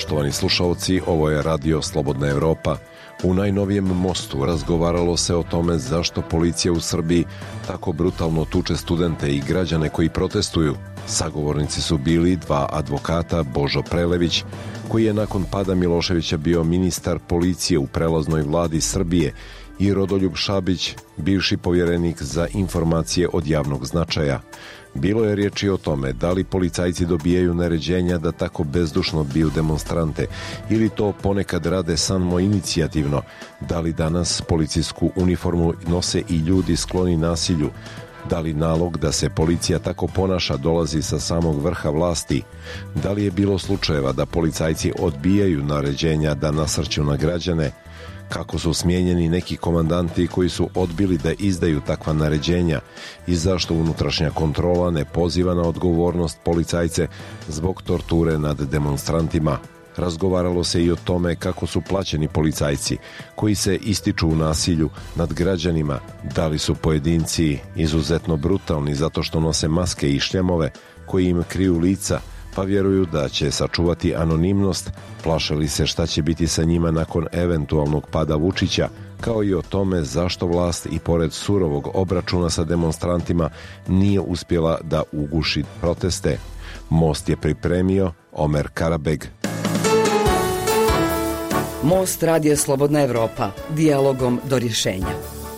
Poštovani slušalci, ovo je Radio Slobodna Evropa. U najnovijem mostu razgovaralo se o tome zašto policija u Srbiji tako brutalno tuče studente i građane koji protestuju. Sagovornici su bili dva advokata, Božo Prelević, koji je nakon pada Miloševića bio ministar policije u prelaznoj vladi Srbije, i Rodoljub Šabić, bivši povjerenik za informacije od javnog značaja. Bilo je riječi o tome da li policajci dobijaju naređenja da tako bezdušno biju demonstrante ili to ponekad rade samo inicijativno, da li danas policijsku uniformu nose i ljudi skloni nasilju, da li nalog da se policija tako ponaša dolazi sa samog vrha vlasti, da li je bilo slučajeva da policajci odbijaju naređenja da nasrću na građane, kako su smijenjeni neki komandanti koji su odbili da izdaju takva naređenja i zašto unutrašnja kontrola ne poziva na odgovornost policajce zbog torture nad demonstrantima. Razgovaralo se i o tome kako su plaćeni policajci koji se ističu u nasilju nad građanima, da li su pojedinci izuzetno brutalni zato što nose maske i šljemove koji im kriju lica, pa vjeruju da će sačuvati anonimnost, plaše li se šta će biti sa njima nakon eventualnog pada Vučića, kao i o tome zašto vlast i pored surovog obračuna sa demonstrantima nije uspjela da uguši proteste. Most je pripremio Omer Karabeg. Most Radio Slobodna Evropa, dijalogom do rješenja.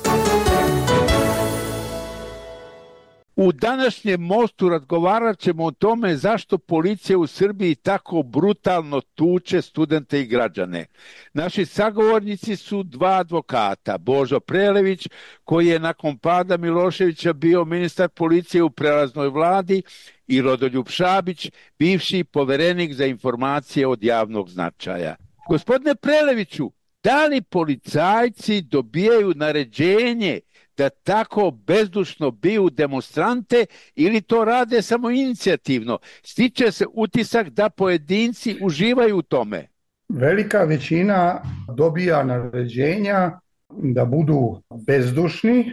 U današnjem mostu razgovarat ćemo o tome zašto policija u Srbiji tako brutalno tuče studente i građane. Naši sagovornici su dva advokata, Božo Prelević, koji je nakon pada Miloševića bio ministar policije u prelaznoj vladi, i Rodoljub Šabić, bivši poverenik za informacije od javnog značaja. Gospodine Preleviću, da li policajci dobijaju naređenje da tako bezdušno biju demonstrante ili to rade samo inicijativno? Stiče se utisak da pojedinci uživaju u tome. Velika većina dobija naređenja da budu bezdušni,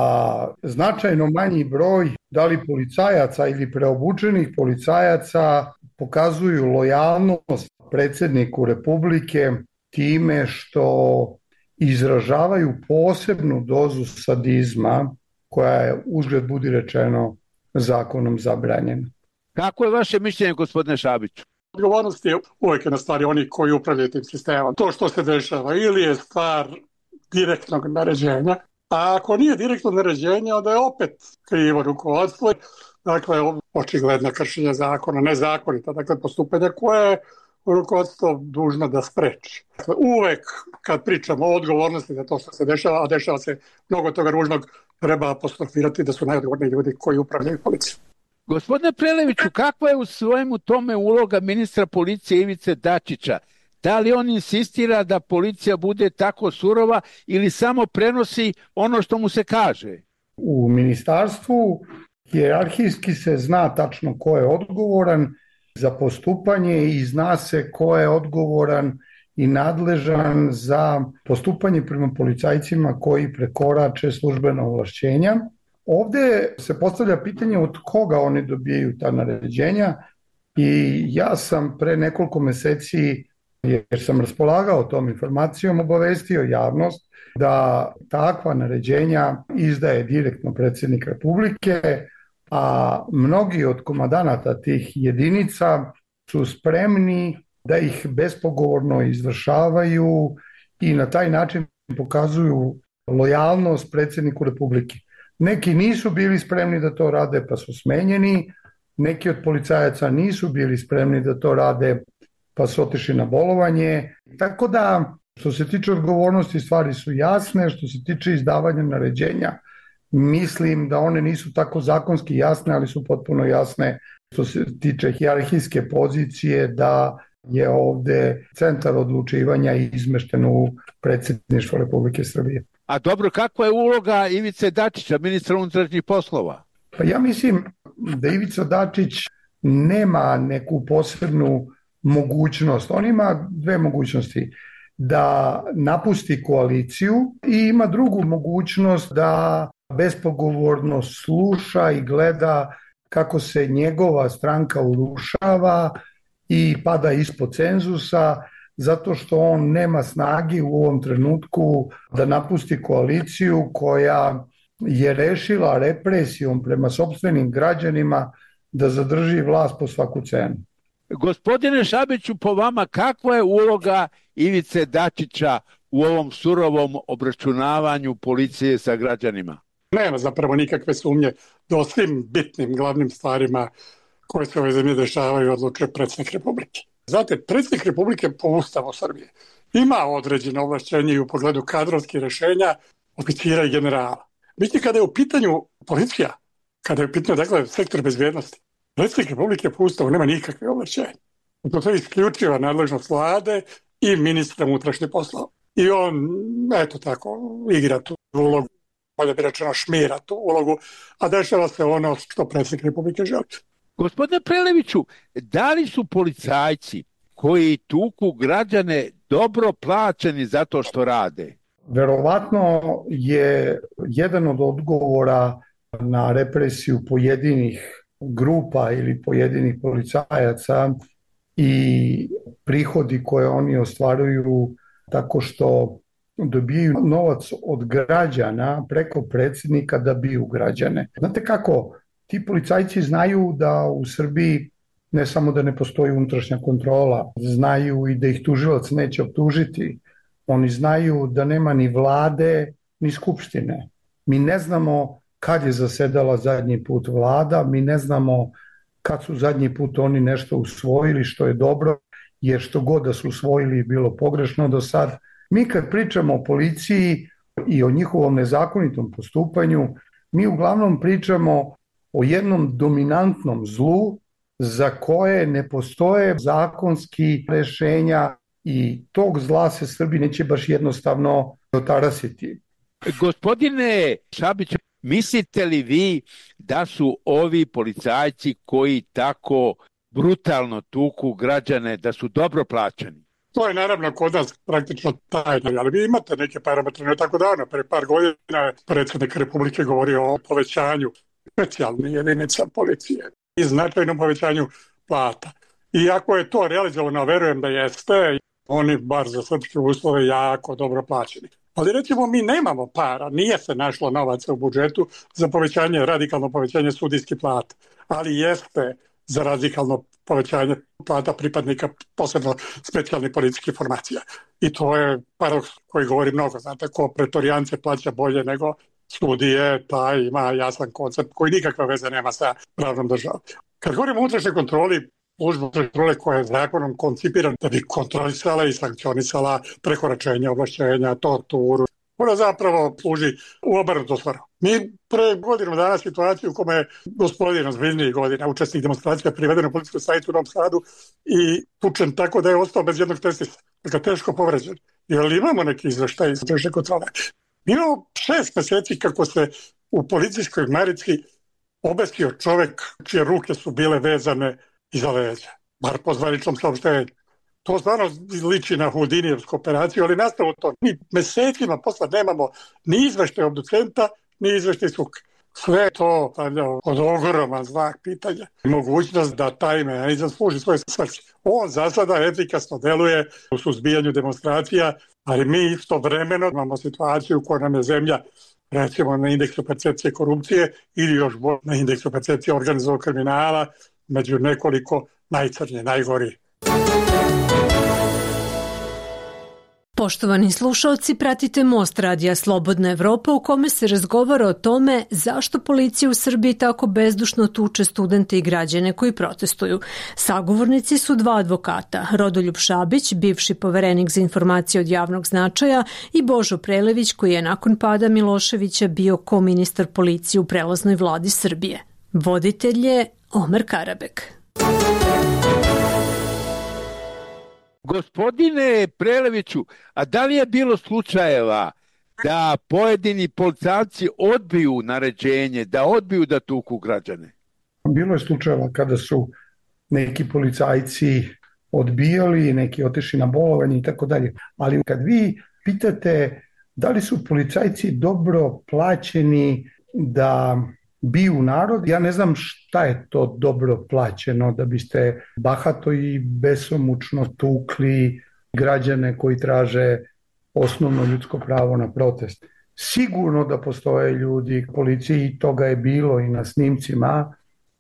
a značajno manji broj, da li policajaca ili preobučenih policajaca, pokazuju lojalnost predsjedniku Republike time što izražavaju posebnu dozu sadizma koja je, uzgled budi rečeno, zakonom zabranjena. Kako je vaše mišljenje, gospodine Šabiću? Odgovornost je uvijek na stvari oni koji upravljaju tim sistemom. To što se dešava ili je stvar direktnog naređenja, a ako nije direktno naređenje, onda je opet krivo rukovodstvo. Dakle, očigledno kršenje zakona, nezakonita, dakle postupanje koje je rukovodstvo dužno da spreči. Dakle, uvek kad pričamo o odgovornosti za to što se dešava, a dešava se mnogo toga ružnog, treba apostrofirati da su najodgovorniji ljudi koji upravljaju policijom. Gospodine Preleviću, kakva je u svojemu tome uloga ministra policije Ivice Dačića? Da li on insistira da policija bude tako surova ili samo prenosi ono što mu se kaže? U ministarstvu hijerarhijski se zna tačno ko je odgovoran za postupanje i zna se ko je odgovoran i nadležan za postupanje prema policajcima koji prekorače službena ovlašćenja. Ovdje se postavlja pitanje od koga oni dobijaju ta naređenja i ja sam pre nekoliko meseci, jer sam raspolagao tom informacijom, obavestio javnost da takva naređenja izdaje direktno predsjednik Republike, a mnogi od komandanata tih jedinica su spremni da ih bespogovorno izvršavaju i na taj način pokazuju lojalnost predsjedniku Republike. Neki nisu bili spremni da to rade pa su smenjeni, neki od policajaca nisu bili spremni da to rade pa su otišli na bolovanje. Tako da, što se tiče odgovornosti, stvari su jasne. Što se tiče izdavanja naređenja, mislim da one nisu tako zakonski jasne, ali su potpuno jasne što se tiče hijerarhijske pozicije, da je ovde centar odlučivanja izmešten u predsjedništvo Republike Srbije. A dobro, kakva je uloga Ivice Dačića, ministra unutrašnjih poslova? Pa ja mislim da Ivica Dačić nema neku posebnu mogućnost. On ima dve mogućnosti. Da napusti koaliciju i ima drugu mogućnost da bespogovorno sluša i gleda kako se njegova stranka urušava i pada ispod cenzusa zato što on nema snage u ovom trenutku da napusti koaliciju koja je rešila represijom prema sopstvenim građanima da zadrži vlast po svaku cenu. Gospodine Šabiću, po vama kakva je uloga Ivice Dačića u ovom surovom obračunavanju policije sa građanima? Nema zapravo nikakve sumnje da o svim bitnim glavnim stvarima koje se u ovoj zemlji dešavaju odlučuje predsjednik Republike. Znate, predsjednik Republike po Ustavu Srbije ima određene ovlašćenje i u pogledu kadrovskih rešenja oficira i generala. Vidite, kada je u pitanju policija, kada je u pitanju, dakle, sektor bezbjednosti, predsjednik Republike po Ustavu nema nikakve ovlašćenja. To je isključiva nadležnost vlade i ministra unutrašnjih poslova. I on, eto tako, igra tu ulogu, bolje bi rečeno šmira tu ulogu, a dešava se ono što predsjednik Republike želi. Gospodine Preleviću, da li su policajci koji tuku građane dobro plaćeni za to što rade? Verovatno je jedan od odgovora na represiju pojedinih grupa ili pojedinih policajaca i prihodi koje oni ostvaruju tako što dobijaju novac od građana preko predsjednika da biju građane. Znate kako, ti policajci znaju da u Srbiji ne samo da ne postoji unutrašnja kontrola, znaju i da ih tužilac neće optužiti. Oni znaju da nema ni vlade, ni skupštine. Mi ne znamo kad je zasedala zadnji put vlada, mi ne znamo kad su zadnji put oni nešto usvojili što je dobro, jer što god da su usvojili je bilo pogrešno do sad. Mi kad pričamo o policiji i o njihovom nezakonitom postupanju, mi uglavnom pričamo o jednom dominantnom zlu za koje ne postoje zakonski rešenja i tog zla se Srbi neće baš jednostavno otarasiti. Gospodine Šabić, mislite li vi da su ovi policajci koji tako brutalno tuku građane, da su dobro plaćeni? To je naravno kod nas praktično tajno, ali vi imate neke parametre, ne tako davno, pre par godina predsjednik Republike govorio o povećanju specijalnih jedinica policije i značajnom povećanju plata. I ako je to realizovano, verujem da jeste, oni bar za srpske uslove jako dobro plaćeni. Ali recimo mi nemamo para, nije se našlo novaca u budžetu za radikalno povećanje sudijskih plata, ali jeste za radikalno povećanje plata pripadnika posebno specijalnih policijskih formacija. I to je paradoks koji govori mnogo. Znate, ko pretorijance plaća bolje nego sudije, taj ima jasan koncept koji nikakve veze nema sa pravnom državom. Kad govorimo o unutrašnjoj kontroli, služba kontrole koja je zakonom koncipirana da bi kontrolisala i sankcionisala prekoračenje ovlašćenja, torturu. Ona zapravo služi u obrnutu svrhu. Mi pre godinu dana situaciju u kome je gospodin ozbiljnijih godina, učesnik demonstracija, priveden u policijsku stanicu u Novom Sadu i tučen tako da je ostao bez jednog testisa. Dakle, teško povređen. Jer imamo neki izveštaj iz unutrašnje kontrole. Mi imamo 6 meseci kako se u policijskoj marici obesio čovek čije ruke su bile vezane iza leđa, bar po zvaničnom saopštenju. To stvarno liči na Houdinijevsku operaciju, ali nastavu to. Mi mesecima posle nemamo ni izveštaj obducenta, ni izveštaj suka. Sve to od ogroman znak pitanja. Mogućnost da taj mehanizam služi svoje svrsi. On za sada efikasno deluje u suzbijanju demonstracija, ali mi istovremeno imamo situaciju u kojoj nam je zemlja recimo na indeksu percepcije korupcije ili još bolje na indeksu percepcije organizovanog kriminala među nekoliko najcrnje, najgori. Poštovani slušalci, pratite Most radija Slobodna Evropa u kome se razgovara o tome zašto policija u Srbiji tako bezdušno tuče studente i građane koji protestuju. Sagovornici su 2 advokata, Rodoljub Šabić, bivši poverenik za informacije od javnog značaja, i Božo Prelević, koji je nakon pada Miloševića bio koministar policije u prelaznoj vladi Srbije. Voditelj je Omer Karabek. Gospodine Preleviću, a da li je bilo slučajeva da pojedini policajci odbiju naređenje, da odbiju da tuku građane? Bilo je slučajeva kada su neki policajci odbijali, neki otišli na bolovanje i tako dalje. Ali kad vi pitate da li su policajci dobro plaćeni da biju narod. Ja ne znam šta je to dobro plaćeno da biste bahato i besomučno tukli građane koji traže osnovno ljudsko pravo na protest. Sigurno da postoje ljudi u policiji, i toga je bilo i na snimcima,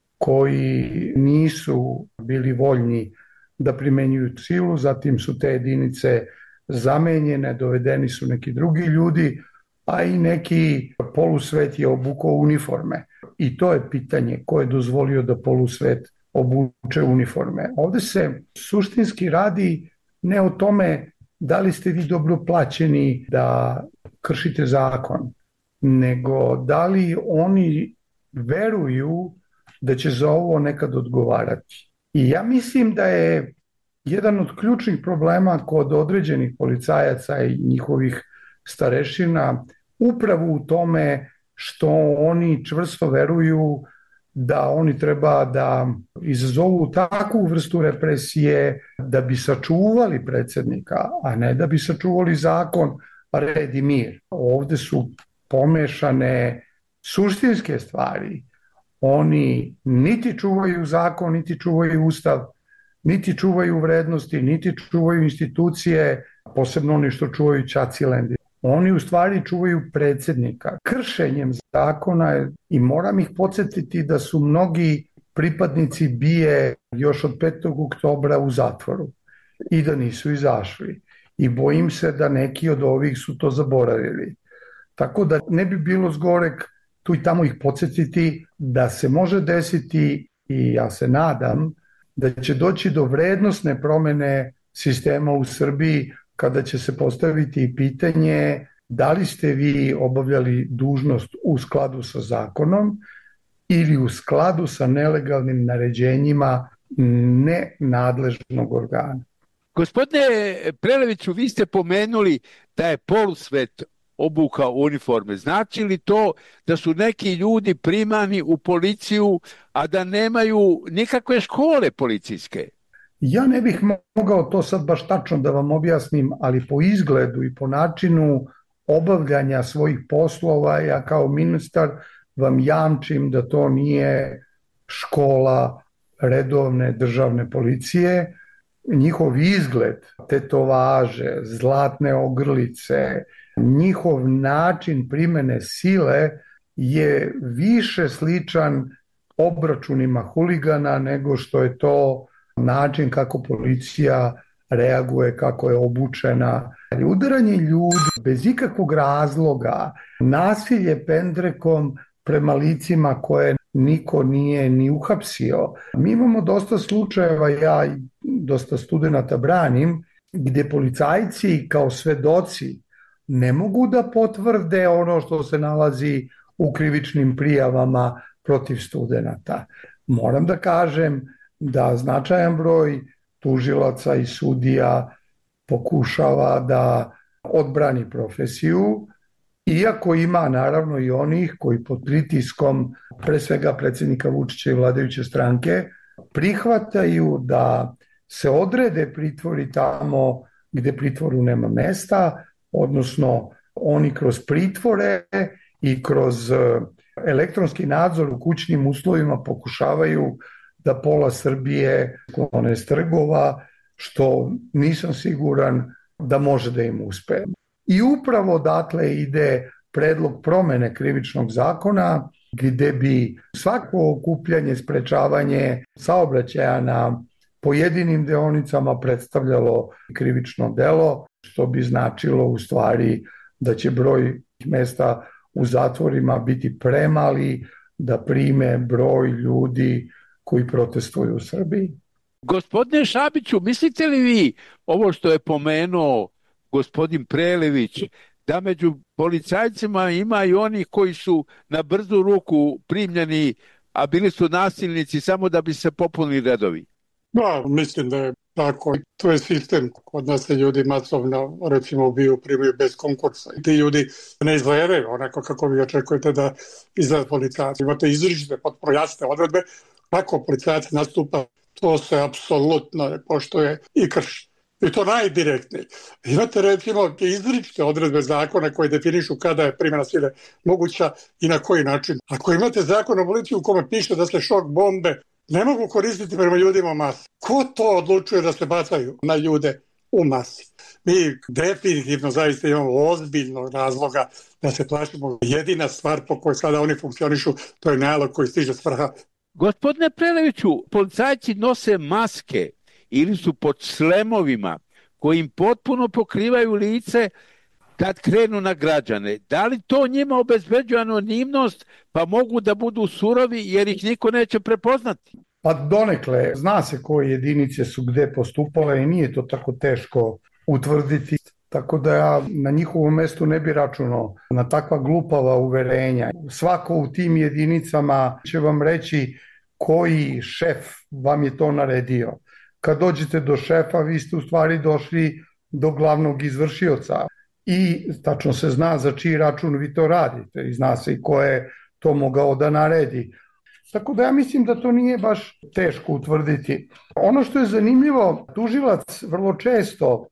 koji nisu bili voljni da primenjuju silu, zatim su te jedinice zamenjene, dovedeni su neki drugi ljudi, a i neki polusvet je obukao uniforme. I to je pitanje ko je dozvolio da polusvet obuče uniforme. Ovde se suštinski radi ne o tome da li ste vi dobro plaćeni da kršite zakon, nego da li oni veruju da će za ovo nekad odgovarati. I ja mislim da je jedan od ključnih problema kod određenih policajaca i njihovih starešina upravo u tome što oni čvrsto veruju da oni treba da izazovu takvu vrstu represije da bi sačuvali predsjednika, a ne da bi sačuvali zakon, red i mir. Ovde su pomešane suštinske stvari. Oni niti čuvaju zakon, niti čuvaju ustav, niti čuvaju vrednosti, niti čuvaju institucije, posebno oni što čuvaju Ćacilendi. Oni u stvari čuvaju predsjednika. Kršenjem zakona, i moram ih podsjetiti da su mnogi pripadnici BIA još od 5. oktobra u zatvoru i da nisu izašli. I bojim se da neki od ovih su to zaboravili. Tako da ne bi bilo zgoreg tu i tamo ih podsjetiti da se može desiti, i ja se nadam da će doći do vrednosne promene sistema u Srbiji kada će se postaviti pitanje da li ste vi obavljali dužnost u skladu sa zakonom ili u skladu sa nelegalnim naređenjima nenadležnog organa. Gospodine Preleviću, vi ste pomenuli da je polusvet obukao uniforme. Znači li to da su neki ljudi primani u policiju, a da nemaju nikakve škole policijske? Ja ne bih mogao to sad baš tačno da vam objasnim, ali po izgledu i po načinu obavljanja svojih poslova, ja kao ministar vam jamčim da to nije škola redovne državne policije. Njihov izgled, tetovaže, zlatne ogrlice, njihov način primene sile je više sličan obračunima huligana nego što je to način kako policija reaguje, kako je obučena. Udaranje ljudi bez ikakvog razloga, nasilje pendrekom prema licima koje niko nije ni uhapsio. Mi imamo dosta slučajeva, ja dosta studenata branim, gde policajci kao svedoci ne mogu da potvrde ono što se nalazi u krivičnim prijavama protiv studenata. Moram da kažem da značajan broj tužilaca i sudija pokušava da odbrani profesiju, iako ima naravno i onih koji pod pritiskom pre svega predsjednika Vučića i vladajuće stranke prihvataju da se odrede pritvori tamo gde pritvoru nema mesta, odnosno oni kroz pritvore i kroz elektronski nadzor u kućnim uslovima pokušavaju da pola Srbije sklone s trgova, što nisam siguran da može da im uspe. I upravo odatle ide predlog promene krivičnog zakona, gde bi svako okupljanje, sprečavanje saobraćaja na pojedinim deonicama predstavljalo krivično delo, što bi značilo u stvari da će broj mesta u zatvorima biti premali da prime broj ljudi koji protestuju u Srbiji. Gospodine Šabiću, mislite li vi ovo što je pomenuo gospodin Prelević, da među policajcima ima i oni koji su na brzu ruku primljeni, a bili su nasilnici samo da bi se popunili redovi? Da, mislim da je tako. To je sistem. Kod nas se ljudi masovno, recimo, ubiju, primaju bez konkursa. I ti ljudi ne izgledaju onako kako vi očekujete da izgleda policajac. Imate izričite potpuno jasne odredbe kako policajac nastupa. To se apsolutno ne poštuje i krši. I to najdirektnije. Imate recimo izričite odredbe zakona koje definišu kada je primjena sile moguća i na koji način. Ako imate zakon o policiji u kome piše da se šok bombe ne mogu koristiti prema ljudima u masi, ko to odlučuje da se bacaju na ljude u masi? Mi definitivno zaista imamo ozbiljnog razloga da se plašimo. Jedina stvar po kojoj sada oni funkcionišu, to je nalog koji stiže s vrha. Gospodine Preleviću, policajci nose maske ili su pod šlemovima koji im potpuno pokrivaju lice kad krenu na građane. Da li to njima obezbeđuje anonimnost pa mogu da budu surovi jer ih niko neće prepoznati? Pa donekle, zna se koje jedinice su gde postupale i nije to tako teško utvrditi. Tako da ja na njihovom mestu ne bi računao na takva glupava uverenja. Svako u tim jedinicama će vam reći koji šef vam je to naredio. Kad dođete do šefa, vi ste u stvari došli do glavnog izvršioca i tačno se zna za čiji račun vi to radite i zna se i ko je to mogao da naredi. Tako da ja mislim da to nije baš teško utvrditi. Ono što je zanimljivo, tužilac vrlo često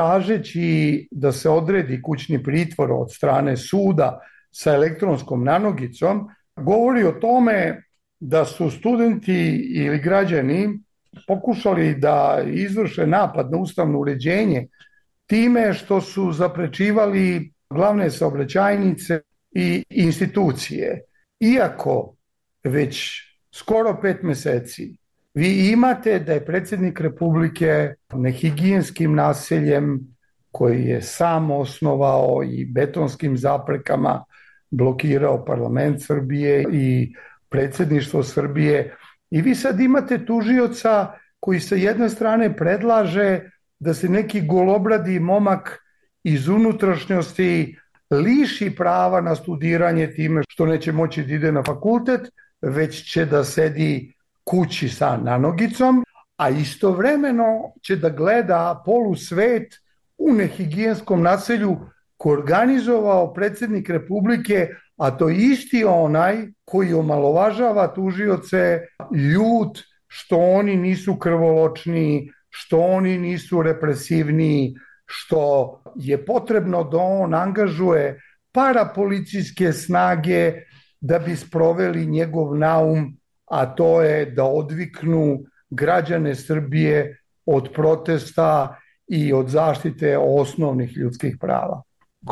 tražeći da se odredi kućni pritvor od strane suda sa elektronskom nanogicom, govori o tome da su studenti ili građani pokušali da izvrše napad na ustavno uređenje time što su zaprečivali glavne saobraćajnice i institucije. Iako već skoro 5 meseci vi imate da je predsjednik Republike nehigijenskim naseljem koji je sam osnovao i betonskim zaprekama blokirao parlament Srbije i predsjedništvo Srbije. I vi sad imate tužioca koji sa jedne strane predlaže da se neki golobradi momak iz unutrašnjosti liši prava na studiranje time što neće moći da ide na fakultet, već će da sedi kući sa nanogicom, a istovremeno će da gleda polusvet u nehigijenskom naselju koji organizovao predsjednik Republike, a to je isti onaj koji omalovažava tužioce, ljut što oni nisu krvoločni, što oni nisu represivni, što je potrebno da on angažuje parapolicijske snage da bi sproveli njegov naum, a to je da odviknu građane Srbije od protesta i od zaštite osnovnih ljudskih prava.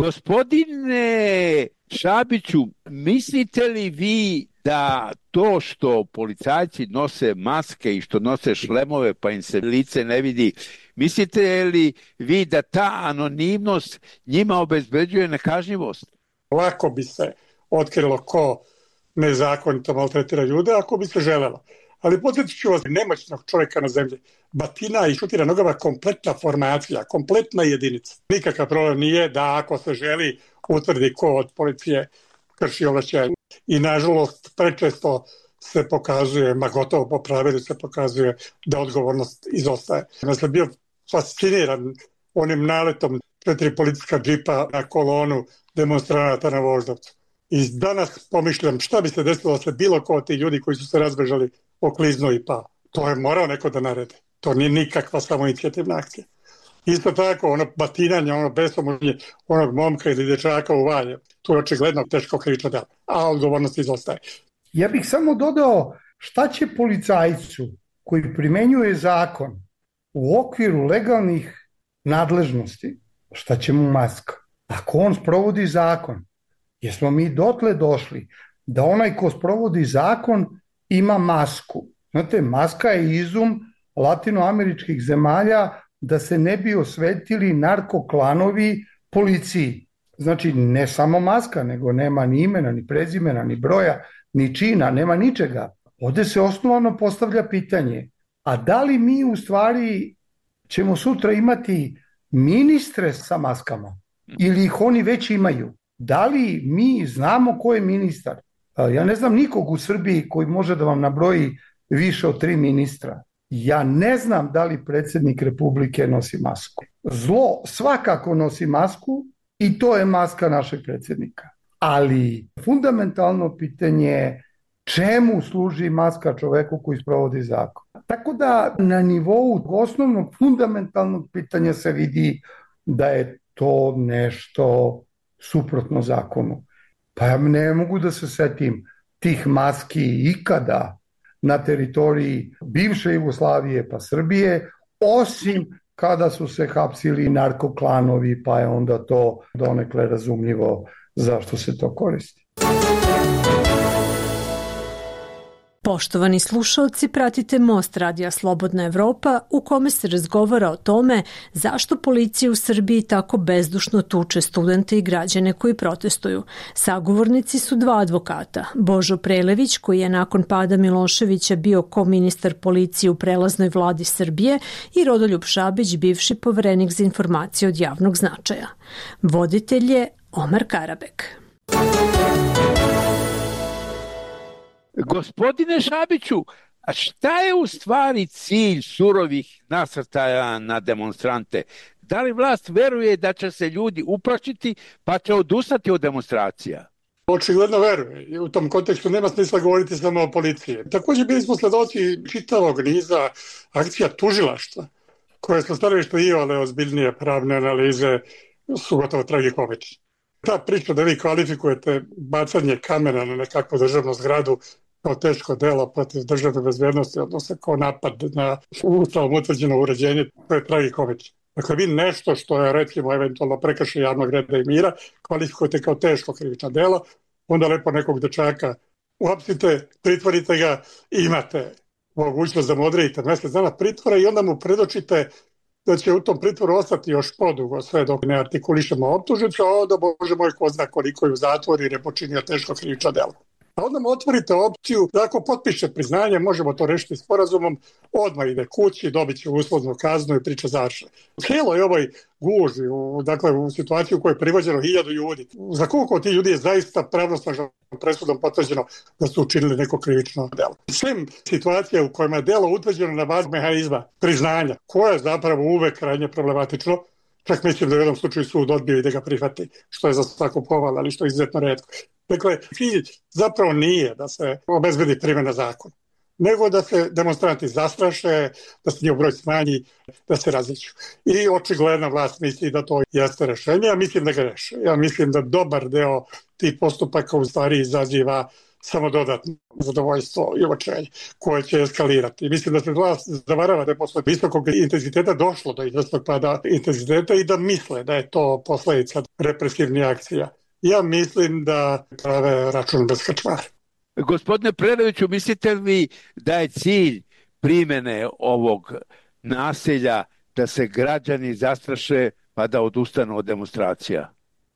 Gospodine Šabiću, mislite li vi da to što policajci nose maske i što nose šlemove pa im se lice ne vidi, mislite li vi da ta anonimnost njima obezbeđuje nekažnjivost? Lako bi se otkrilo ko nezakonito maltretira ljude ako bi se želelo. Ali podsjetit ću vas, nemoćnog čovjeka na zemlji batina i šutira nogama kompletna formacija, kompletna jedinica. Nikakav problem nije da ako se želi utvrdi ko od policije krši ovlašćenje. I nažalost prečesto se pokazuje, ma gotovo po pravilu se pokazuje da odgovornost izostaje. Ja sam bio fasciniran onim naletom 4 policijska džipa na kolonu demonstranata na Voždovcu. I danas pomišljam šta bi se desilo da se bilo ko od tih ljudi koji su se razbežali okliznuo i pao. To je morao neko da naredi. To nije nikakva samoinicijativna akcija. Isto tako, ono batinanje, ono besomučenje onog momka ili dječaka u Valjevu, to je očigledno teško krivično delo, a odgovornost izostaje. Ja bih samo dodao šta će policajcu koji primenjuje zakon u okviru legalnih nadležnosti, šta će mu maska? Ako on sprovodi zakon, jesmo mi dotle došli da onaj ko sprovodi zakon ima masku. Znate, maska je izum latinoameričkih zemalja da se ne bi osvetili narkoklanovi policiji. Znači, ne samo maska, nego nema ni imena, ni prezimena, ni broja, ni čina, nema ničega. Ovde se osnovano postavlja pitanje, a da li mi u stvari ćemo sutra imati ministre sa maskama? Ili ih oni već imaju? Da li mi znamo ko je ministar? Ja ne znam nikog u Srbiji koji može da vam nabroji više od 3 ministra. Ja ne znam da li predsjednik Republike nosi masku. Zlo svakako nosi masku i to je maska našeg predsjednika. Ali fundamentalno pitanje je čemu služi maska čoveku koji sprovodi zakon? Tako da na nivou osnovnog fundamentalnog pitanja se vidi da je to nešto suprotno zakonu. Pa ja ne mogu da se setim tih maski ikada na teritoriji bivše Jugoslavije pa Srbije, osim kada su se hapsili narkoklanovi, pa je onda to donekle razumljivo zašto se to koristi. Poštovani slušalci, pratite Most Radija Slobodna Evropa u kome se razgovara o tome zašto policija u Srbiji tako bezdušno tuče studente i građane koji protestuju. Sagovornici su dva advokata, Božo Prelević, koji je nakon pada Miloševića bio koministar policije u prelaznoj vladi Srbije, i Rodoljub Šabić, bivši poverenik za informacije od javnog značaja. Voditelj je Omar Karabek. Gospodine Šabiću, a šta je u stvari cilj surovih nasrtaja na demonstrante? Da li vlast veruje da će se ljudi uplašiti pa će odustati od demonstracija? Očigledno veruje i u tom kontekstu nema smisla govoriti samo o policiji. Također bili smo sledoci čitavog niza akcija tužilaštva koje su stanovište imale ozbiljnije pravne analize, su gotovo tragikomične. Ta priča da vi kvalifikujete bacanje kamena na nekakvu državnu zgradu kao teško delo protiv državne bezbednosti, odnosno kao napad na ustavom utvrđeno uređenje, to je tragikomično. Dakle, vi nešto što je, recimo, eventualno prekršaj javnog reda i mira, kvalifikujete kao teško krivično delo, onda lepo nekog dečaka uhapsite, pritvorite ga i imate mogućnost da mu odredite mjesec dana pritvora i onda mu predočite da će u tom pritvoru ostati još podugo sve dok ne artikulišemo optužnicu, a onda, Bože moj, ko zna koliko je u zatvoru jer je počinio teško krivično delo. A onda mu otvorite opciju da ako potpiše priznanje, možemo to rešiti sporazumom, odmah ide kući, dobit će uslovnu kaznu i priča završena. Cijelo je ovoj guži, dakle u situaciju u kojoj je privođeno 1000 ljudi. Za koliko ti ljudi je zaista pravnosnažnom presudom potvrđeno da su učinili neko krivično delo. Svim situacije u kojima je delo utvrđeno na bazi mehanizma priznanja, koje je zapravo uvek krajnje problematično, čak mislim da u jednom slučaju sud odbio i da ga prihvati, što je za svaku pohvalu, ali što je izuzetno retko. Dakle, cilj zapravo nije da se obezbedi primjena zakona, nego da se demonstranti zastraše, da se njihov broj smanji, da se različu. I očigledna vlast misli da to jeste rešenje, ja mislim da ga reše. Ja mislim da dobar deo tih postupaka u stvari izaziva samo dodatno zadovoljstvo i očajenje koje će eskalirati. Mislim da se vlast zavarava da je posle visokog intenziteta došlo do izvesnog pada intenziteta i da misle da je to posledica represivnih akcija. Ja mislim da prave račun bez krčmara. Gospodine Preleviću, mislite li da je cilj primjene ovog nasilja da se građani zastraše pa da odustanu od demonstracija?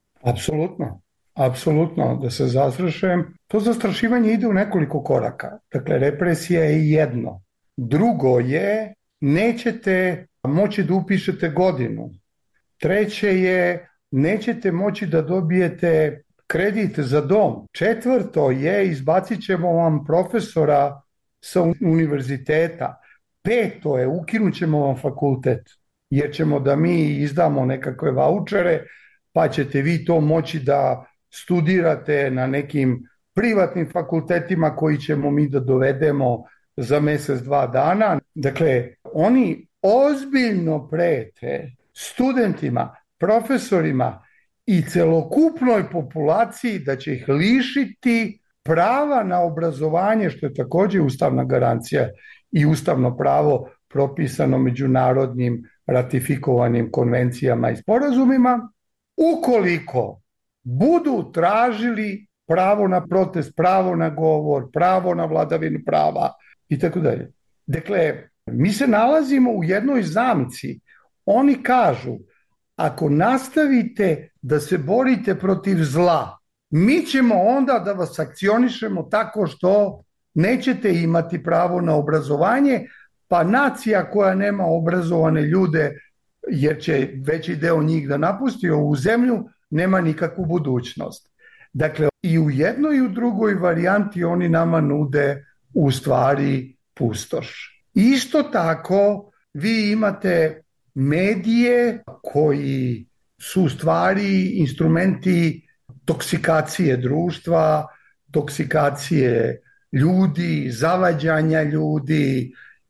Apsolutno da se zastraše. To zastrašivanje ide u nekoliko koraka. Dakle, represija je jedno. Drugo je, nećete moći da upišete godinu. Treće je, nećete moći da dobijete kredit za dom. Četvrto je, izbacit ćemo vam profesora sa univerziteta. Peto je, ukinut ćemo vam fakultet, jer ćemo da mi izdamo nekakve vaučere, pa ćete vi to moći da studirate na nekim privatnim fakultetima koji ćemo mi da dovedemo za mjesec, 2 dana. Dakle, oni ozbiljno prete studentima, profesorima i celokupnoj populaciji da će ih lišiti prava na obrazovanje, što je također ustavna garancija i ustavno pravo propisano međunarodnim ratifikovanim konvencijama i sporazumima, ukoliko budu tražili pravo na protest, pravo na govor, pravo na vladavinu prava i tako dalje. Dakle, mi se nalazimo u jednoj zamci. Oni kažu, ako nastavite da se borite protiv zla, mi ćemo onda da vas sankcionišemo tako što nećete imati pravo na obrazovanje, pa nacija koja nema obrazovane ljude, jer će veći deo njih da napusti ovu zemlju, nema nikakvu budućnost. Dakle, i u jednoj i u drugoj varijanti oni nama nude u stvari pustoš. Isto tako, vi imate medije koji su u stvari instrumenti toksikacije društva, toksikacije ljudi, zavađanja ljudi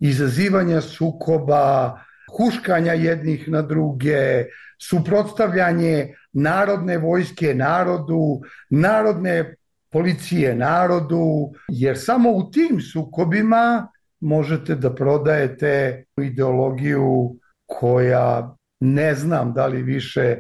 izazivanja sukoba, huškanja jednih na druge, suprotstavljanje narodne vojske narodu, narodne policije narodu, jer samo u tim sukobima možete da prodajete ideologiju koja ne znam da li više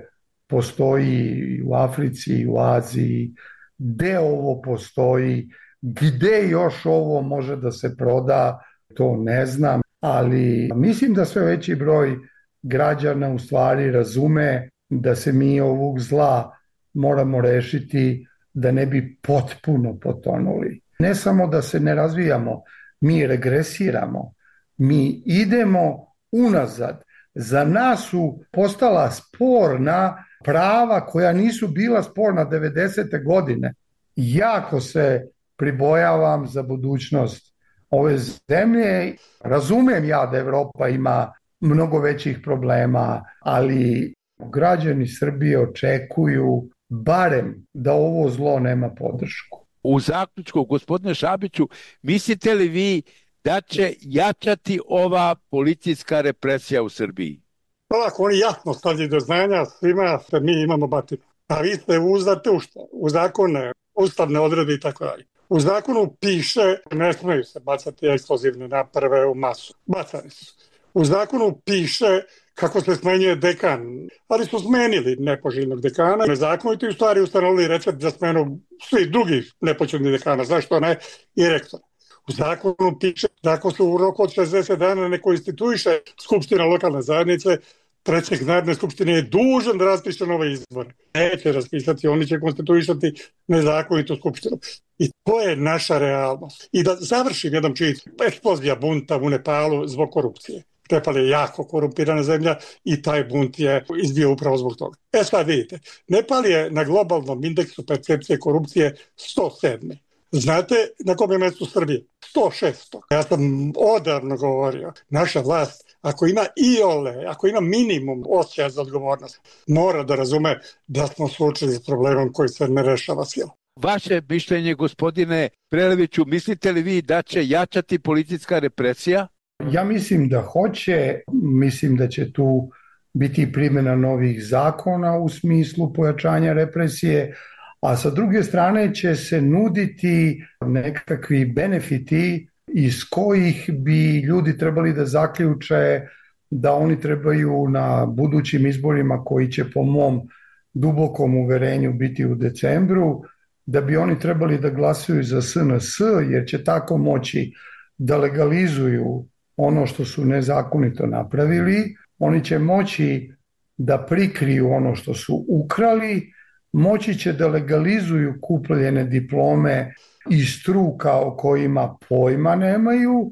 postoji u Africi i u Aziji, gde ovo postoji, gde još ovo može da se proda, to ne znam, ali mislim da sve veći broj građana u stvari razume da se mi ovog zla moramo rešiti da ne bi potpuno potonuli. Ne samo da se ne razvijamo, mi regresiramo, mi idemo unazad. Za nas su postala sporna prava koja nisu bila sporna 90. godine. Jako se pribojavam za budućnost ove zemlje. Razumem ja da Evropa ima mnogo većih problema, ali građani Srbije očekuju barem da ovo zlo nema podršku. U zaključku, gospodine Šabiću, mislite li vi da će jačati ova policijska represija u Srbiji? Ovako, oni jasno stavljaju do znanja svima da mi imamo batinu. A vi ste uzdate u šta? U zakone, ustavne odredbe i tako dalje. U zakonu piše ne smeju se bacati eksplozivne naprave u masu. Bacani su. U zakonu piše kako se smenjuje dekan, ali su smenili nepoželjnog dekana. Nezakonito i u stvari ustanovili recept za smenu svih drugih nepoželjnih dekana, zašto ne i rektora. U zakonu piše da ako se u roku od 60 dana neko instituiše Skupština lokalne zajednice, predsjednik Narodne skupštine je dužan da raspiše nove izbore. Neće raspisati, oni će konstituisati nezakonitu skupštinu. I to je naša realnost. I da završim jedan čin, eksplozija bunta u Nepalu zbog korupcije. Nepal je jako korumpirana zemlja i taj bunt je izbio upravo zbog toga. Sad vidite, Nepal je na globalnom indeksu percepcije korupcije 107. Znate na kom je mjestu Srbije? 106. Ja sam odavno govorio, naša vlast, ako ima iole, ako ima minimum osjećaja za odgovornost, mora da razume da smo suočili s problemom koji se ne rešava silom. Vaše mišljenje, gospodine Preleviću, mislite li vi da će jačati policijska represija? Ja mislim da hoće, mislim da će tu biti primjena novih zakona u smislu pojačanja represije, a sa druge strane će se nuditi nekakvi benefiti iz kojih bi ljudi trebali da zaključe da oni trebaju na budućim izborima koji će po mom dubokom uverenju biti u decembru, da bi oni trebali da glasuju za SNS jer će tako moći da legalizuju ono što su nezakonito napravili, oni će moći da prikriju ono što su ukrali, moći će da legalizuju kupljene diplome iz struka o kojima pojma nemaju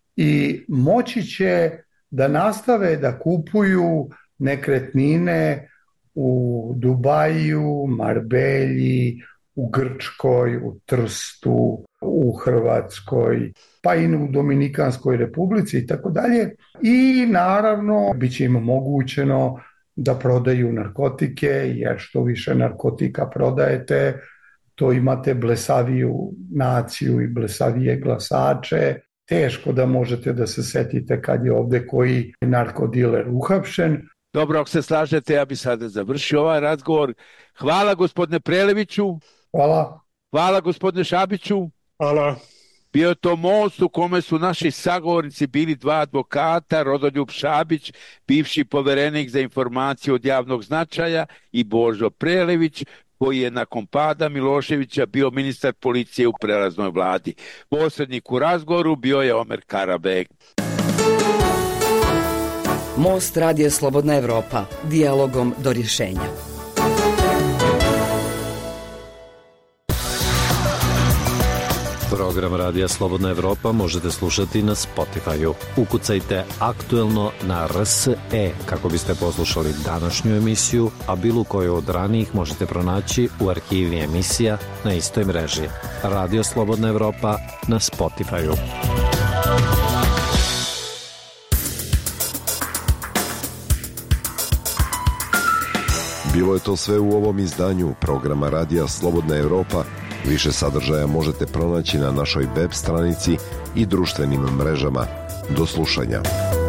i moći će da nastave da kupuju nekretnine u Dubaju, Marbelji, u Grčkoj, u Trstu, u Hrvatskoj, pa i u Dominikanskoj republici i tako dalje. I naravno bit će im omogućeno da prodaju narkotike, jer što više narkotika prodajete, to imate blesaviju naciju i blesavije glasače. Teško da možete da se setite kad je ovde koji narkodiler uhapšen. Dobro, ako se slažete, ja bi sada završio ovaj razgovor. Hvala gospodine Preleviću. Hvala. Hvala gospodine Šabiću. Hvala. Bio je to most u kome su naši sagovornici bili dva advokata, Rodoljub Šabić, bivši poverenik za informacije od javnog značaja, i Božo Prelević, koji je nakon pada Miloševića bio ministar policije u prelaznoj vladi. Posrednik u razgovoru bio je Omer Karabek. Most Radija Slobodna Evropa. Dijalogom do rješenja. Program Radija Slobodna Evropa možete slušati na Spotify-u. Ukucajte Aktuelno na RSE kako biste poslušali današnju emisiju, a bilo koju od ranijih možete pronaći u arhivi emisija na istoj mreži. Radio Slobodna Evropa na Spotify-u. Bilo je to sve u ovom izdanju programa Radija Slobodna Evropa. Više sadržaja možete pronaći na našoj web stranici i društvenim mrežama. Do slušanja.